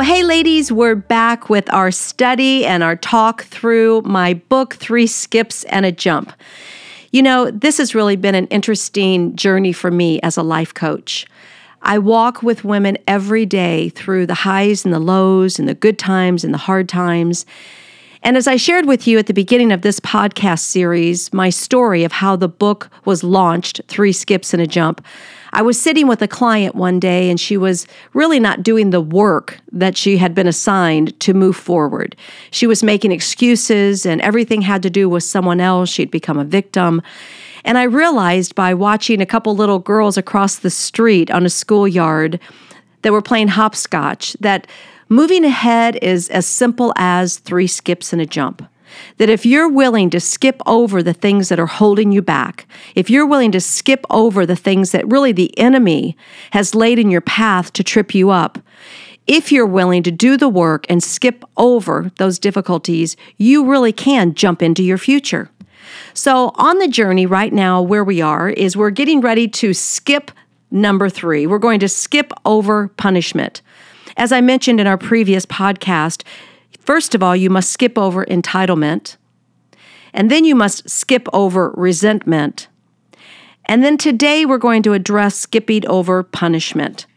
Hey ladies, we're back with our study and our talk through my book, 3 Skips and a Jump. You know, this has really been an interesting journey for me as a life coach. I walk with women every day through the highs and the lows and the good times and the hard times. And as I shared with you at the beginning of this podcast series, my story of how the book was launched, 3 Skips and a Jump, I was sitting with a client one day and she was really not doing the work that she had been assigned to move forward. She was making excuses and everything had to do with someone else. She'd become a victim. And I realized by watching a couple little girls across the street on a schoolyard that were playing hopscotch that moving ahead is as simple as 3 skips and a jump. That if you're willing to skip over the things that are holding you back, if you're willing to skip over the things that really the enemy has laid in your path to trip you up, if you're willing to do the work and skip over those difficulties, you really can jump into your future. So on the journey right now, where we are is we're getting ready to skip number 3. We're going to skip over punishment. As I mentioned in our previous podcast, first of all, you must skip over entitlement, and then you must skip over resentment. And then today we're going to address skipping over punishment.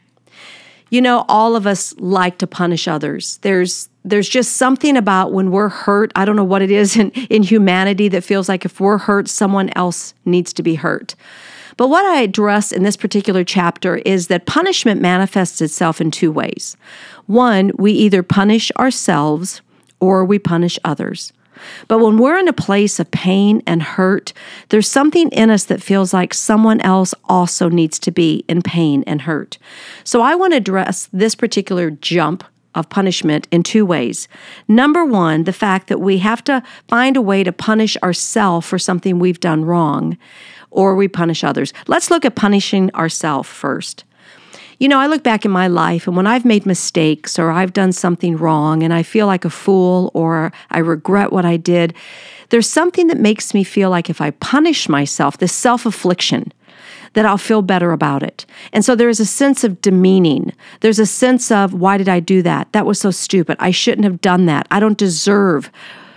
You know, all of us like to punish others. There's just something about when we're hurt, I don't know what it is in humanity that feels like if we're hurt, someone else needs to be hurt. But what I address in this particular chapter is that punishment manifests itself in 2 ways. One, we either punish ourselves or we punish others. But when we're in a place of pain and hurt, there's something in us that feels like someone else also needs to be in pain and hurt. So I want to address this particular jump of punishment in 2 ways. Number 1, the fact that we have to find a way to punish ourselves for something we've done wrong, or we punish others. Let's look at punishing ourselves first. You know, I look back in my life, and when I've made mistakes or I've done something wrong and I feel like a fool or I regret what I did, there's something that makes me feel like if I punish myself, this self-affliction, that I'll feel better about it. And so there is a sense of demeaning. There's a sense of, why did I do that? That was so stupid. I shouldn't have done that. I don't deserve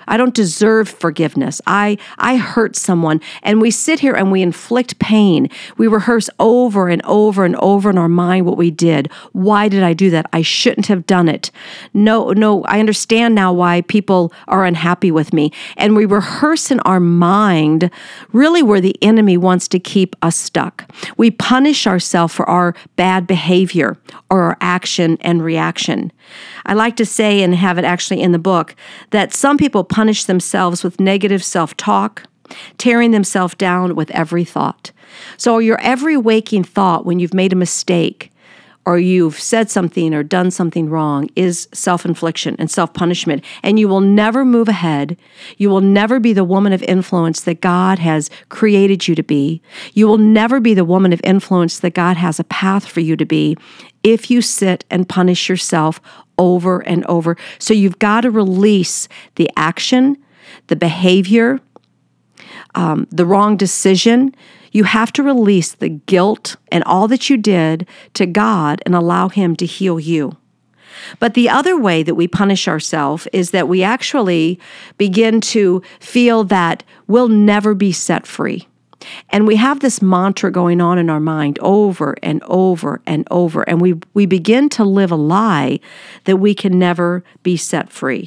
forgiveness. I hurt someone. And we sit here and we inflict pain. We rehearse over and over and over in our mind what we did. Why did I do that? I shouldn't have done it. No, I understand now why people are unhappy with me. And we rehearse in our mind really where the enemy wants to keep us stuck. We punish ourselves for our bad behavior or our action and reaction. I like to say, and have it actually in the book, that some people punish themselves with negative self-talk, tearing themselves down with every thought. So your every waking thought when you've made a mistake or you've said something or done something wrong is self-infliction and self-punishment, and you will never move ahead. You will never be the woman of influence that God has created you to be. You will never be the woman of influence that God has a path for you to be if you sit and punish yourself over and over. So you've got to release the action, the behavior, the wrong decision. You have to release the guilt and all that you did to God and allow Him to heal you. But the other way that we punish ourselves is that we actually begin to feel that we'll never be set free. And we have this mantra going on in our mind over and over and over, and we begin to live a lie that we can never be set free.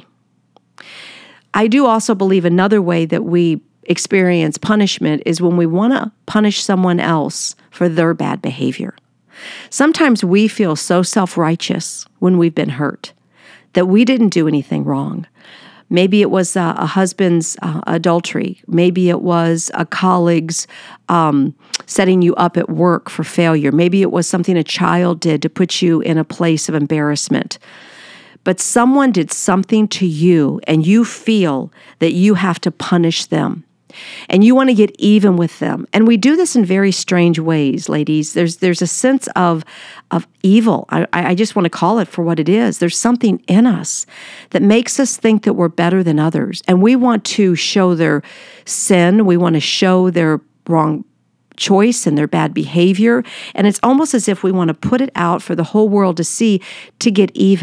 I do also believe another way that we experience punishment is when we want to punish someone else for their bad behavior. Sometimes we feel so self-righteous when we've been hurt that we didn't do anything wrong. Maybe it was a husband's adultery. Maybe it was a colleague's setting you up at work for failure. Maybe it was something a child did to put you in a place of embarrassment. But someone did something to you, and you feel that you have to punish them. And you want to get even with them. And we do this in very strange ways, ladies. There's a sense of evil. I just want to call it for what it is. There's something in us that makes us think that we're better than others. And we want to show their sin. We want to show their wrong choice and their bad behavior. And it's almost as if we want to put it out for the whole world to see to get even.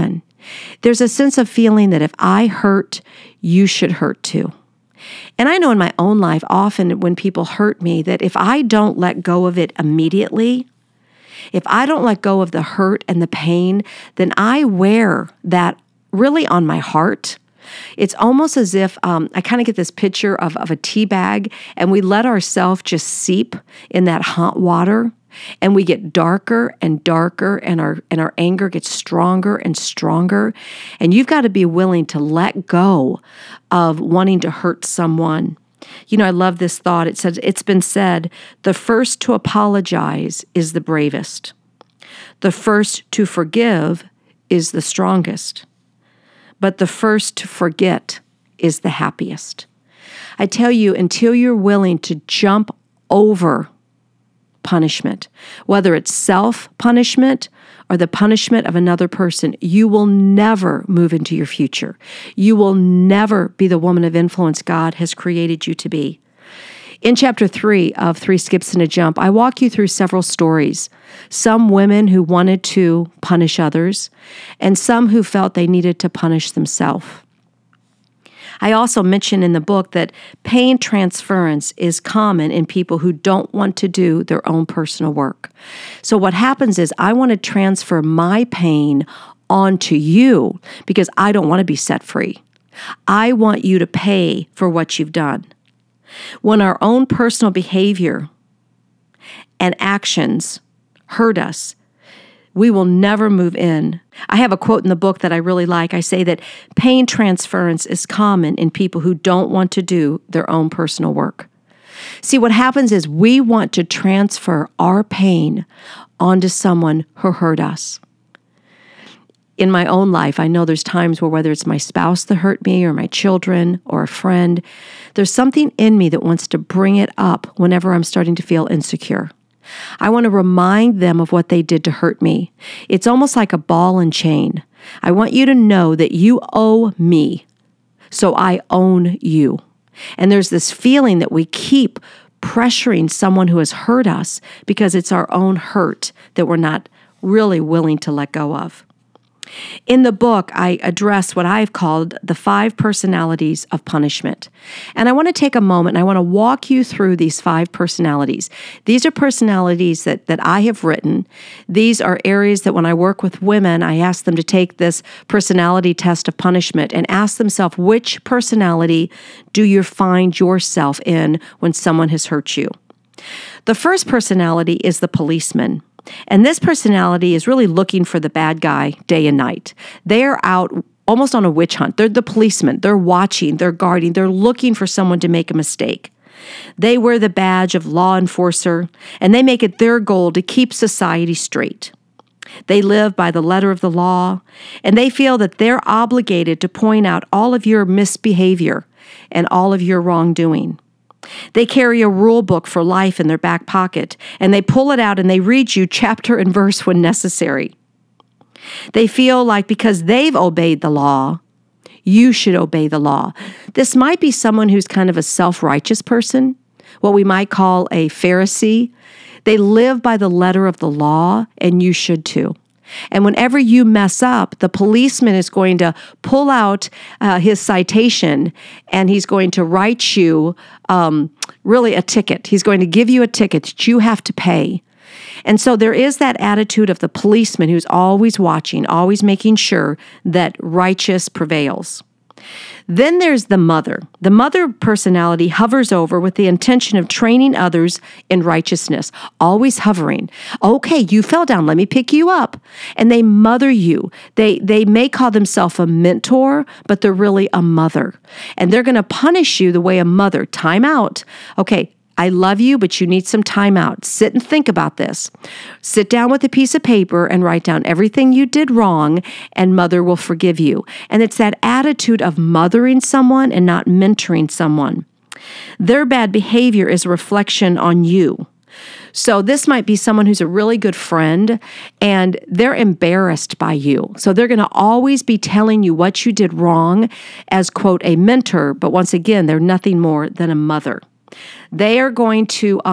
There's a sense of feeling that if I hurt, you should hurt too. And I know in my own life, often when people hurt me, that if I don't let go of it immediately, if I don't let go of the hurt and the pain, then I wear that really on my heart. It's almost as if I kind of get this picture of a tea bag, and we let ourselves just seep in that hot water, and we get darker and darker, and our anger gets stronger and stronger. And you've got to be willing to let go of wanting to hurt someone. You know, I love this thought. It says, it's been said, the first to apologize is the bravest. The first to forgive is the strongest. But the first to forget is the happiest. I tell you, until you're willing to jump over punishment, whether it's self-punishment or the punishment of another person, you will never move into your future. You will never be the woman of influence God has created you to be. In chapter 3 of 3 Skips and a Jump, I walk you through several stories. Some women who wanted to punish others, and some who felt they needed to punish themselves. I also mention in the book that pain transference is common in people who don't want to do their own personal work. So what happens is I want to transfer my pain onto you because I don't want to be set free. I want you to pay for what you've done. When our own personal behavior and actions hurt us, we will never move in. I have a quote in the book that I really like. I say that pain transference is common in people who don't want to do their own personal work. See, what happens is we want to transfer our pain onto someone who hurt us. In my own life, I know there's times where whether it's my spouse that hurt me or my children or a friend, there's something in me that wants to bring it up whenever I'm starting to feel insecure. I want to remind them of what they did to hurt me. It's almost like a ball and chain. I want you to know that you owe me, so I own you. And there's this feeling that we keep pressuring someone who has hurt us because it's our own hurt that we're not really willing to let go of. In the book, I address what I've called the 5 personalities of punishment. And I want to take a moment and I want to walk you through these 5 personalities. These are personalities that I have written. These are areas that when I work with women, I ask them to take this personality test of punishment and ask themselves, which personality do you find yourself in when someone has hurt you? The first personality is the policeman. And this personality is really looking for the bad guy day and night. They are out almost on a witch hunt. They're the policemen. They're watching, they're guarding, they're looking for someone to make a mistake. They wear the badge of law enforcer, and they make it their goal to keep society straight. They live by the letter of the law, and they feel that they're obligated to point out all of your misbehavior and all of your wrongdoing. They carry a rule book for life in their back pocket, and they pull it out and they read you chapter and verse when necessary. They feel like because they've obeyed the law, you should obey the law. This might be someone who's kind of a self-righteous person, what we might call a Pharisee. They live by the letter of the law, and you should too. And whenever you mess up, the policeman is going to pull out his citation, and he's going to write you really a ticket. He's going to give you a ticket that you have to pay. And so there is that attitude of the policeman who's always watching, always making sure that righteous prevails. Then there's the mother. The mother personality hovers over with the intention of training others in righteousness, always hovering. Okay, you fell down, let me pick you up. And they mother you. They may call themselves a mentor, but they're really a mother. And they're going to punish you the way a mother. Time out. Okay, I love you, but you need some time out. Sit and think about this. Sit down with a piece of paper and write down everything you did wrong, and mother will forgive you. And it's that attitude of mothering someone and not mentoring someone. Their bad behavior is a reflection on you. So this might be someone who's a really good friend, and they're embarrassed by you. So they're going to always be telling you what you did wrong as, quote, a mentor, but once again, they're nothing more than a mother. They are going to,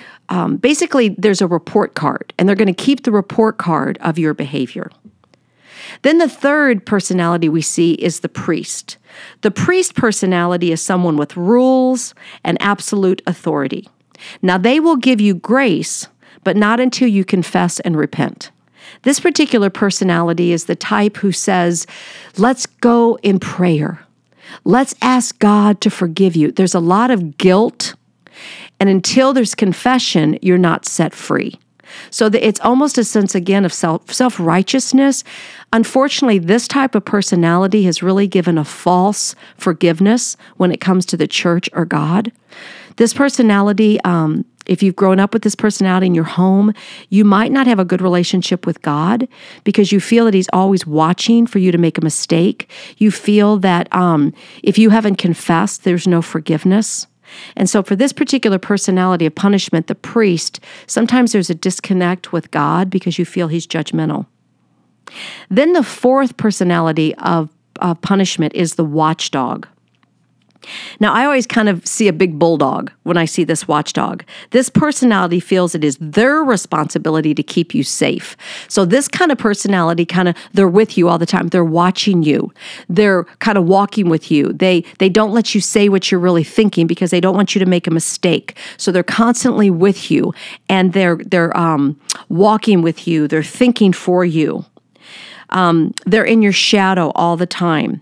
basically, there's a report card, and they're going to keep the report card of your behavior. Then the third personality we see is the priest. The priest personality is someone with rules and absolute authority. Now, they will give you grace, but not until you confess and repent. This particular personality is the type who says, let's go in prayer. Let's ask God to forgive you. There's a lot of guilt, and until there's confession, you're not set free. So it's almost a sense, again, of self-righteousness. Unfortunately, this type of personality has really given a false forgiveness when it comes to the church or God. This personality, if you've grown up with this personality in your home, you might not have a good relationship with God because you feel that He's always watching for you to make a mistake. You feel that if you haven't confessed, there's no forgiveness. And so for this particular personality of punishment, the priest, sometimes there's a disconnect with God because you feel He's judgmental. Then the fourth personality of punishment is the watchdog. Now, I always kind of see a big bulldog when I see this watchdog. This personality feels it is their responsibility to keep you safe. So this kind of personality, they're with you all the time. They're watching you. They're kind of walking with you. They don't let you say what you're really thinking because they don't want you to make a mistake. So they're constantly with you, and they're walking with you. They're thinking for you. They're in your shadow all the time.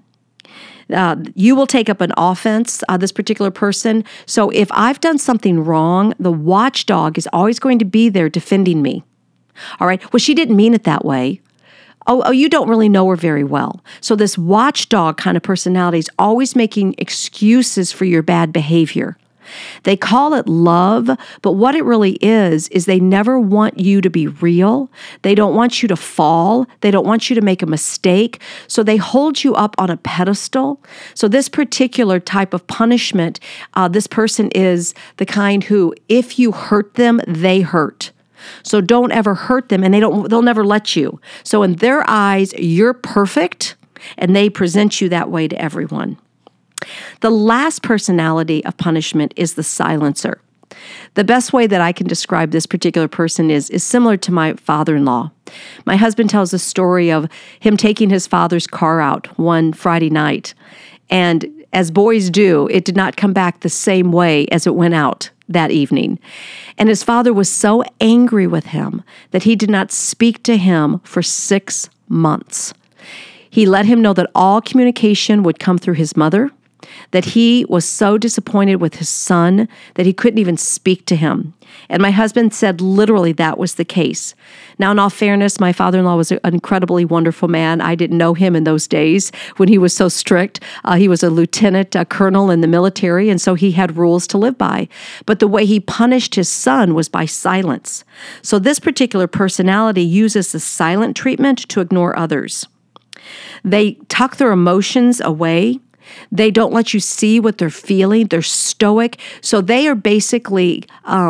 You will take up an offense, this particular person. So if I've done something wrong, the watchdog is always going to be there defending me. All right. Well, she didn't mean it that way. Oh, you don't really know her very well. So this watchdog kind of personality is always making excuses for your bad behavior. They call it love, but what it really is they never want you to be real. They don't want you to fall. They don't want you to make a mistake. So they hold you up on a pedestal. So this particular type of punishment, this person is the kind who, if you hurt them, they hurt. So don't ever hurt them, and they'll never let you. So in their eyes, you're perfect, and they present you that way to everyone. The last personality of punishment is the silencer. The best way that I can describe this particular person is similar to my father-in-law. My husband tells a story of him taking his father's car out one Friday night. And as boys do, it did not come back the same way as it went out that evening. And his father was so angry with him that he did not speak to him for 6 months. He let him know that all communication would come through his mother, that he was so disappointed with his son that he couldn't even speak to him. And my husband said literally that was the case. Now, in all fairness, my father-in-law was an incredibly wonderful man. I didn't know him in those days when he was so strict. He was a lieutenant, a colonel in the military, and so he had rules to live by. But the way he punished his son was by silence. So this particular personality uses the silent treatment to ignore others. They tuck their emotions away. They don't let you see what they're feeling. They're stoic. So they are basically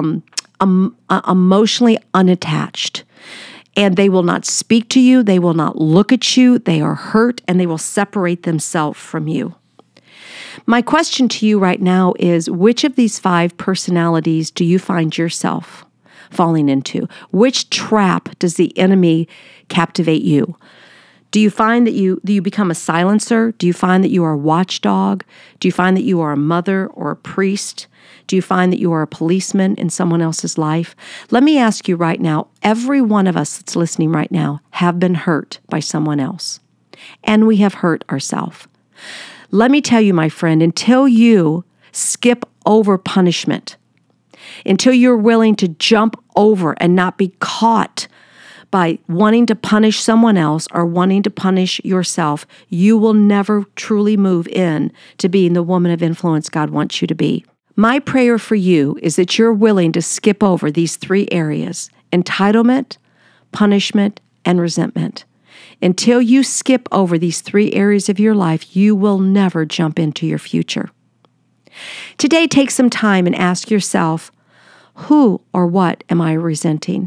emotionally unattached. And they will not speak to you. They will not look at you. They are hurt, and they will separate themselves from you. My question to you right now is, which of these 5 personalities do you find yourself falling into? Which trap does the enemy captivate you? Do you find that you become a silencer? Do you find that you are a watchdog? Do you find that you are a mother or a priest? Do you find that you are a policeman in someone else's life? Let me ask you right now, every one of us that's listening right now have been hurt by someone else, and we have hurt ourselves. Let me tell you, my friend, until you skip over punishment, until you're willing to jump over and not be caught by wanting to punish someone else or wanting to punish yourself, you will never truly move in to being the woman of influence God wants you to be. My prayer for you is that you're willing to skip over these 3 areas: entitlement, punishment, and resentment. Until you skip over these 3 areas of your life, you will never jump into your future. Today, take some time and ask yourself, who or what am I resenting?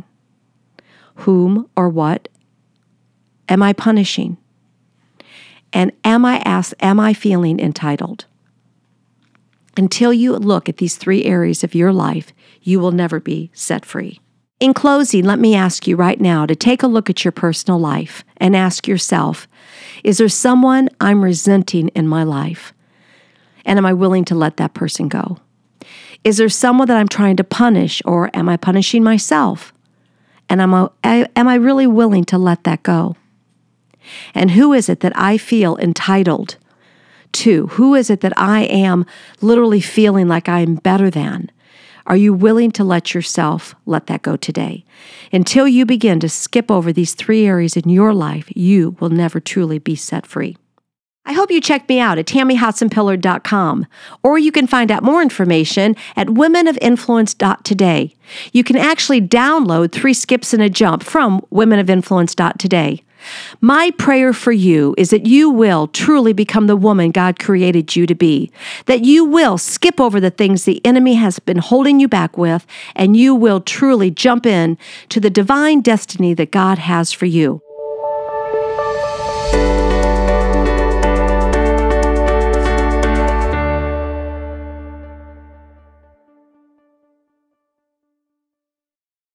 Whom or what am I punishing? And am I feeling entitled? Until you look at these 3 areas of your life, you will never be set free. In closing, let me ask you right now to take a look at your personal life and ask yourself, is there someone I'm resenting in my life? And am I willing to let that person go? Is there someone that I'm trying to punish, or am I punishing myself? And am I really willing to let that go? And who is it that I feel entitled to? Who is it that I am literally feeling like I am better than? Are you willing to let yourself let that go today? Until you begin to skip over these 3 areas in your life, you will never truly be set free. I hope you check me out at TammyHotsonPillard.com, or you can find out more information at womenofinfluence.today. You can actually download 3 Skips and a Jump from womenofinfluence.today. My prayer for you is that you will truly become the woman God created you to be, that you will skip over the things the enemy has been holding you back with, and you will truly jump in to the divine destiny that God has for you.